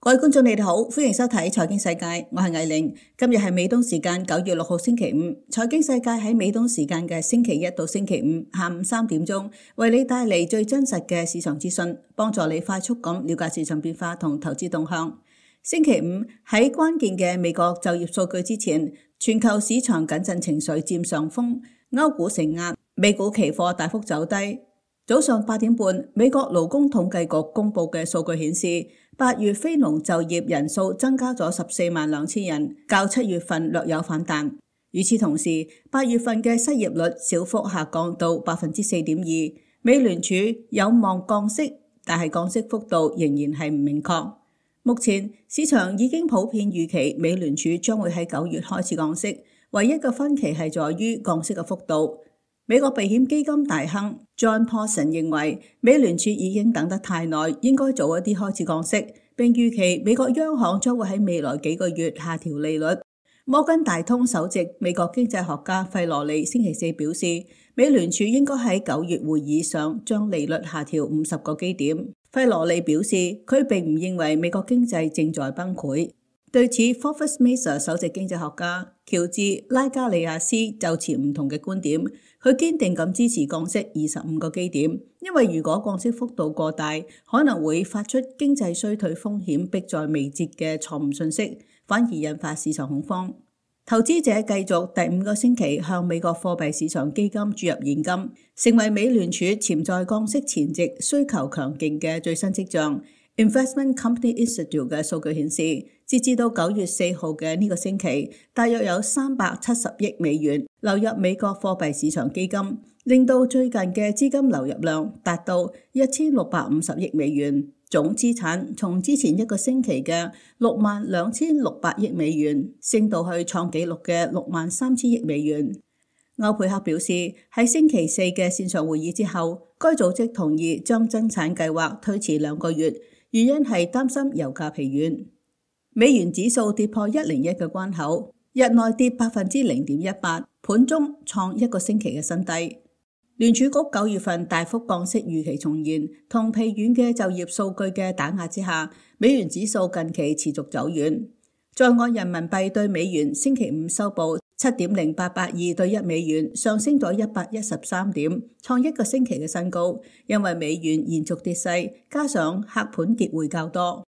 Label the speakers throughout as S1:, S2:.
S1: 各位觀眾，你哋好，歡迎收睇財經世界，我係藝玲。今日係美東時間9月6號星期五，財經世界喺美東時間嘅星期一到星期五下午3點鐘，為你帶嚟最真實嘅市場資訊，幫助你快速咁了解市場變化同投資動向。星期五喺關鍵嘅美國就業數據之前，全球市場謹慎情緒佔上風，歐股承壓，美股期貨大幅走低。早上8點半，美國勞工統計局公布嘅數據顯示，8月非農就業人數增加咗142000人，較7月份略有反彈。與此同時，8月份嘅失業率小幅下降到 4.2%。美聯儲有望降息，但係降息幅度仍然係唔明確。目前市場已經普遍預期美聯儲將會喺9月開始降息，唯一嘅分歧係在於降息嘅幅度。美國避險基金大亨 John Paulson 認為，美聯儲已經等得太耐，應該早一啲開始降息，並預期美國央行將會喺未來幾個月下調利率。摩根大通首席美國經濟學家費羅里星期四表示，美聯儲應該喺9月會議上將利率下調50個基點。費羅里表示，佢並唔認為美國經濟正在崩潰。對此 Fortress Mason 首席經濟學家喬治拉加利亞斯就持唔同嘅觀點，佢堅定咁支持降息25個基點，因為如果降息幅度過大，可能會發出經濟衰退風險迫在眉睫嘅錯誤信息，反而引發市場恐慌。投資者繼續第5個星期向美國貨幣市場基金注入現金，成為美聯儲潛在降息前夕需求強勁嘅最新跡象。Investment Company Institute 嘅數據顯示，截至到9月4號嘅呢個星期，大約有370億美元流入美國貨幣市場基金，令到最近嘅資金流入量達到1650億美元。總資產從之前一個星期嘅62600億美元升到去創紀錄嘅63000億美元。歐佩克表示，喺星期四嘅線上會議之後，該組織同意將增產計劃推遲2個月，原因係擔心油價疲軟。美元指數跌破101嘅關口，日內跌 0.18%， 盤中創一個星期嘅新低。聯儲局9月份大幅降息預期重現，同疲軟嘅就業數據嘅打壓之下，美元指數近期持續走軟。在岸人民幣對美元星期五收報7.0882對1美元，上升咗113點，創一個星期嘅新高。因為美元延續跌勢，加上客盤結匯較多。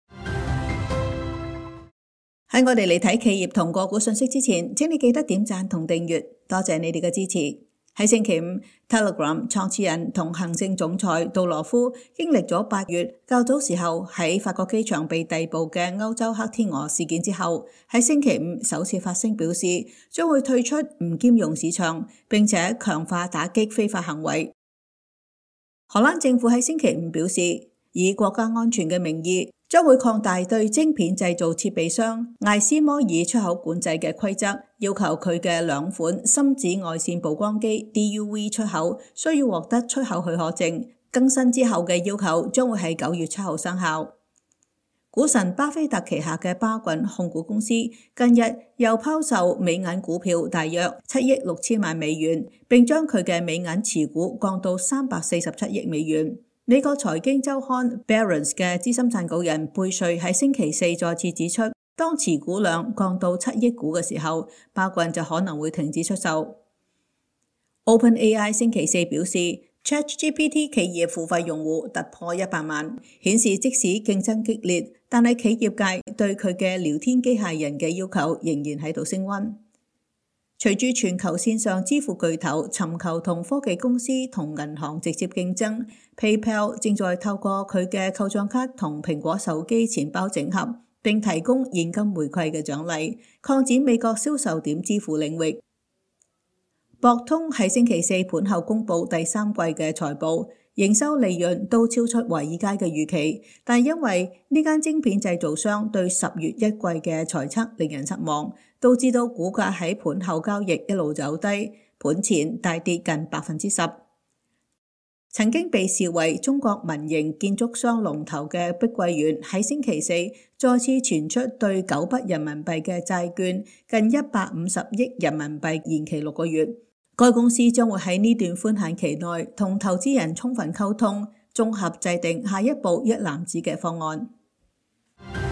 S1: 喺我哋嚟睇企業同個股信息之前，請你記得點讚同訂閱，多謝你哋嘅支持。喺星期五 ，Telegram 創始人同行政總裁杜羅夫經歷咗8月較早時候喺法國機場被逮捕嘅歐洲黑天鵝事件之後，喺星期五首次發聲表示將會退出唔兼容市場，並且強化打擊非法行為。荷蘭政府喺星期五表示，以國家安全嘅名義，將會擴大對晶片製造設備商艾斯摩爾出口管制嘅規則，要求佢嘅2款深紫外線曝光機 DUV 出口需要獲得出口許可證。更新之後嘅要求將會喺9月7號生效。股神巴菲特旗下嘅巴郡控股公司近日又拋售美銀股票大約7億6千萬美元，並將佢嘅美銀持股降到347億美元。美國財經週刊 Barron's 嘅資深撰稿人貝瑞喺星期四再次指出，當持股量降到7億股嘅時候，巴郡就可能會停止出售。OpenAI 星期四表示，ChatGPT 企業付費用戶突破100萬，顯示即使競爭激烈，但係企業界對佢嘅聊天機械人嘅要求仍然喺度升溫。隨住全球線上支付巨頭尋求同科技公司同銀行直接競爭， PayPal 正在透過佢嘅扣賬卡同蘋果手機錢包整合，並提供現金回饋嘅獎勵，擴展美國銷售點支付領域。博通喺星期四盤後公布第3季嘅財報，營收利潤都超出華爾街嘅預期，但因為呢間晶片製造商對10月1季嘅財測令人失望，導致到股價喺盤後交易一路走低，盤前大跌近 10%。曾經被視為中國民營建築商龍頭嘅碧桂園喺星期四再次傳出對9筆人民幣嘅債券近150億人民幣延期6個月。該公司將會喺呢段寬限期內同投資人充分溝通，綜合制定下一步一籃子嘅方案。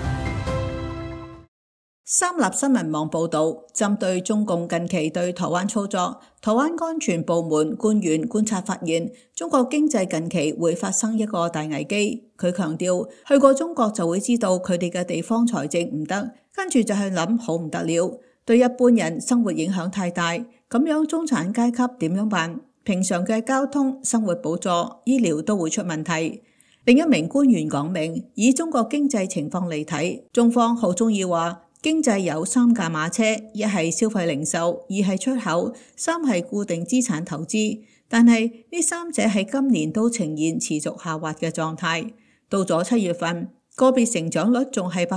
S1: 三立新聞網報導，針對中共近期對台灣操作，台灣安全部門官員觀察發現，中國經濟近期會發生一個大危機。佢強調，去過中國就會知道佢哋嘅地方財政唔得，跟住就去諗好唔得了，對一般人生活影響太大，咁樣中產階級點樣辦？平常嘅交通、生活補助、醫療都會出問題。另一名官員講明，以中國經濟情況嚟睇，中方好鍾意話，經濟有三駕馬車，一係消費零售，二係出口，三係固定資產投資。但係呢三者喺今年都呈現持續下滑嘅狀態。到咗7月份，個別成長率仲係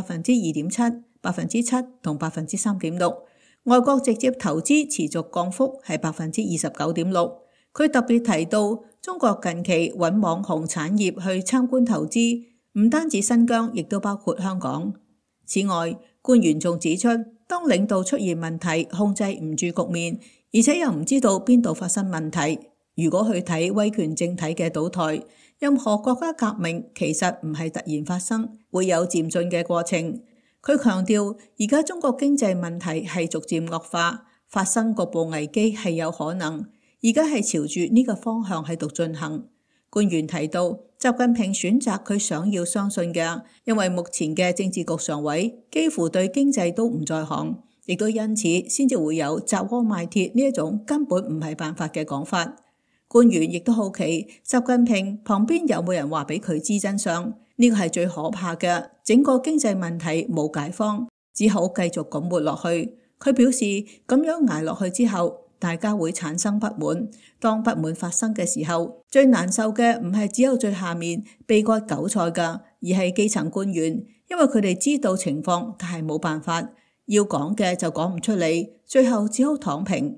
S1: 2.7%、7%同3.6%。外國直接投資持續降幅係29.6%。佢特別提到，中國近期揾網紅產業去參觀投資，唔單止新疆，亦都包括香港。此外，官員仲指出，當領導出現問題，控制唔住局面，而且又唔知道邊度發生問題。如果去睇威權政體嘅倒台，任何國家革命其實唔係突然發生，會有漸進嘅過程。佢強調，而家中國經濟問題係逐漸惡化，發生局部危機係有可能，而家係朝住呢個方向喺度進行。官員提到，習近平選擇佢想要相信嘅，因為目前嘅政治局常委幾乎對經濟都唔在行，亦都因此先至會有砸鍋賣鐵呢一種根本唔係辦法嘅講法。官員亦都好奇，習近平旁邊有冇人話俾佢知真相？呢個係最可怕嘅，整個經濟問題冇解方，只好繼續咁活落去。佢表示，咁樣捱落去之後，大家會產生不滿，當不滿發生嘅時候，最難受嘅唔係只有最下面被割韭菜㗎，而係基層官員，因為佢哋知道情況，但係冇辦法，要講嘅就講唔出嚟，最後只好躺平。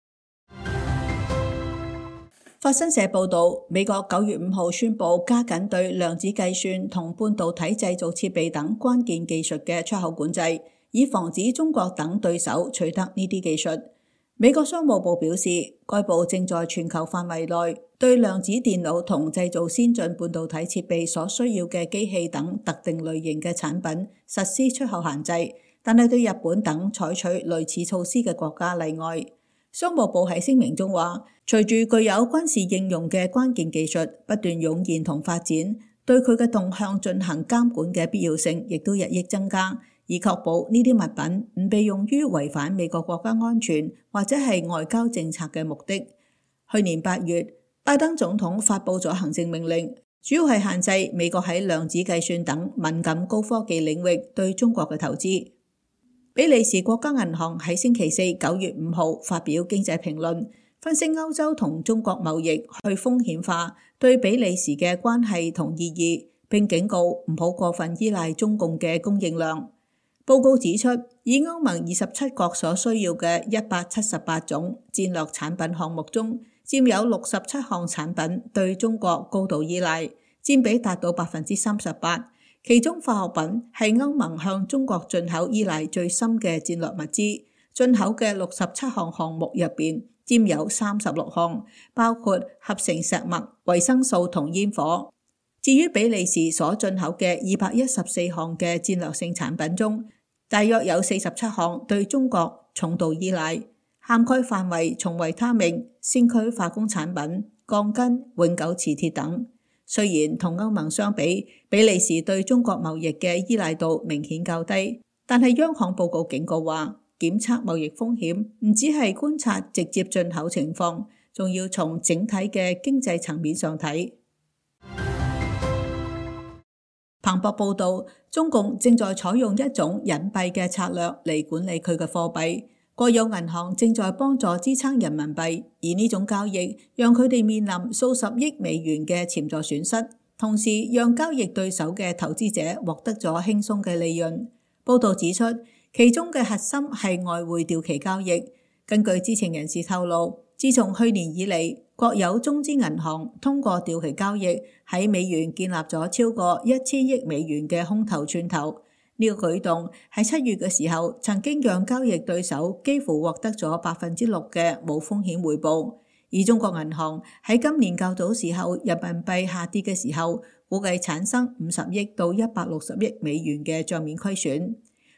S1: 法新社報導，美國9月5號宣布加緊對量子計算同半導體製造設備等關鍵技術嘅出口管制，以防止中國等對手取得呢啲技術。美國商務部表示，該部正在全球範圍內對量子電腦同製造先進半導體設備所需要嘅機器等特定類型嘅產品實施出口限制，但係對日本等採取類似措施嘅國家例外。商務部喺聲明中話，隨住具有軍事應用嘅關鍵技術不斷湧現同發展，對佢嘅動向進行監管嘅必要性亦都日益增加，以確保呢啲物品唔被用於違反美國國家安全或者係外交政策嘅目的。去年8月，拜登總統發布咗行政命令，主要係限制美國喺量子計算等敏感高科技領域對中國嘅投資。比利時國家銀行喺星期四9月5號發表經濟評論，分析歐洲同中國貿易去風險化對比利時嘅關係同意義，並警告唔好過分依賴中共嘅供應量。報告指出，以歐盟27國所需要嘅178種戰略產品項目中，佔有67項產品對中國高度依賴，佔比達到38%。其中化學品係歐盟向中國進口依賴最深嘅戰略物資，進口嘅67項項目入邊佔有36項，包括合成石墨、維生素同煙火。至於比利時所進口嘅214項嘅戰略性產品中，大約有47項對中國重度依賴，涵蓋範圍從維他命、先驅化工產品、鋼筋、永久磁鐵等。雖然同歐盟相比，比利時對中國貿易嘅依賴度明顯較低，但係央行報告警告話，檢測貿易風險唔只係觀察直接進口情況，仲要從整體嘅經濟層面上睇。彭博報導，中共正在採用一種隱蔽嘅策略嚟管理佢嘅貨幣。國有銀行正在幫助支撐人民幣，而呢種交易讓佢哋面臨數十億美元嘅潛在損失，同時讓交易對手嘅投資者獲得咗輕鬆嘅利潤。報導指出，其中嘅核心係外匯掉期交易。根據知情人士透露，自從去年以嚟，國有中資銀行通過掉期交易喺美元建立咗超過1000億美元嘅空頭寸頭。呢個舉動喺7月嘅時候，曾經讓交易對手幾乎獲得咗6%嘅冇風險回報。而中國銀行喺今年較早時候人民幣下跌嘅時候，估計產生50億到160億美元嘅賬面虧損。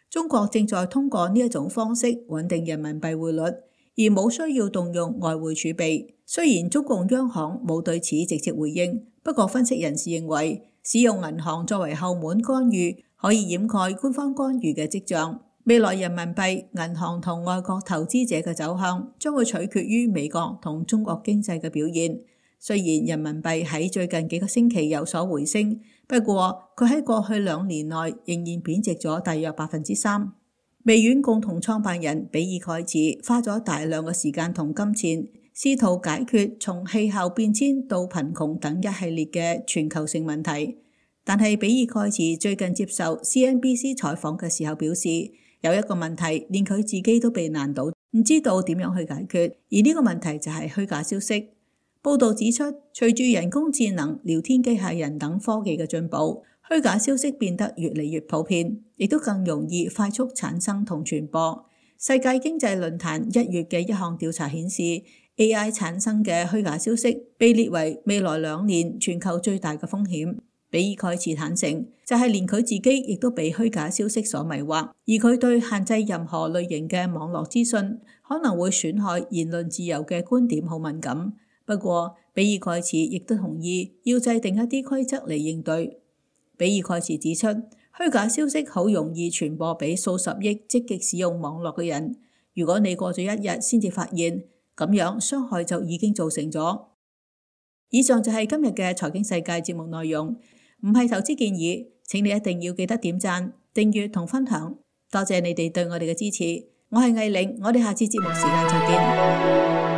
S1: 中國正在通過呢一種方式穩定人民幣匯率，而冇需要動用外匯儲備。雖然中共央行冇對此直接回應，不過分析人士認為，使用銀行作為後門干預可以掩蓋官方干預嘅跡象。未來人民幣、銀行同外國投資者嘅走向將會取決於美國同中國經濟嘅表現。雖然人民幣喺最近幾個星期有所回升，不過佢喺過去2年內仍然貶值咗大約3%。微軟共同創辦人比爾蓋茨花咗大量嘅時間同金錢，試圖解決從氣候變遷到貧窮等一系列嘅全球性問題。但係比爾蓋茨最近接受 CNBC 採訪嘅時候表示，有一個問題連佢自己都被難倒，唔知道點樣去解決，而呢個問題就係虛假消息。報道指出，隨住人工智能、聊天機械人等科技嘅進步，虛假消息變得越嚟越普遍，亦都更容易快速產生同傳播。世界經濟論壇1月嘅一項調查顯示， AI 產生嘅虛假消息被列為未來2年全球最大嘅風險。比爾蓋茨坦承，就係連佢自己亦都被虛假消息所迷惑，而佢對限制任何類型嘅網絡資訊可能會損害言論自由嘅觀點好敏感。不過，比爾蓋茨亦都同意要制定一啲規則嚟應對。比爾蓋茨指出，虛假消息好容易傳播俾數十億積極使用網絡嘅人。如果你過咗1日先至發現，咁樣傷害就已經造成咗。以上就係今日嘅財經世界節目內容，唔係投資建議，請你一定要記得點讚、訂閱同分享。多謝你哋對我哋嘅支持，我係魏玲，我哋下次節目時間再見。